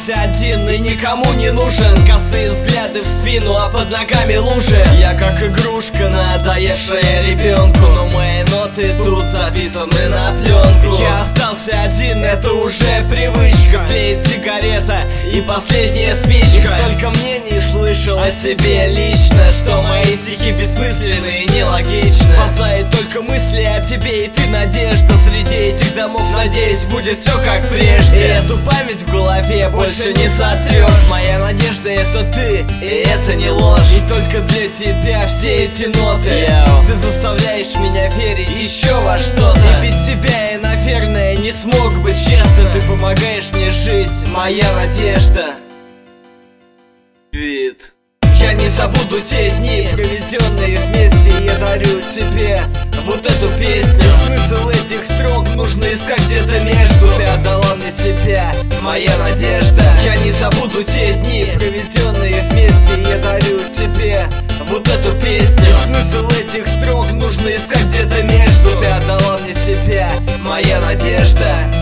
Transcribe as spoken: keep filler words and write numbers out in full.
остался один и никому не нужен. Косые взгляды в спину, а под ногами лужи. Я как игрушка, надоевшая ребенку, но мои ноты тут записаны на пленку. Я остался один, это уже привычка. Тлеет сигарета и последняя спичка. Столько мнений слышал о себе лично, что мои стихи бессмысленны и нелогичны. Спасает только мысли о тебе, и ты надежда. Среди этих домов, надеюсь, будет все как прежде. И эту память в голове больше не сотрешь. Моя надежда — это ты, и это не ложь. И только для тебя все эти ноты. Yo. Ты заставляешь меня верить еще во что-то. И без тебя я, наверное, не смог быть честным. Ты помогаешь мне жить, моя надежда. Вид. Я не забуду те дни, проведенные вместе. Я дарю тебе вот эту песню. Смысл этих строк нужно искать где-то между. Ты отдала мне себя, моя надежда. Я не забуду те дни, проведенные вместе. Я дарю тебе вот эту песню. Смысл этих строк нужно искать где-то между. Ты отдала мне себя, моя надежда.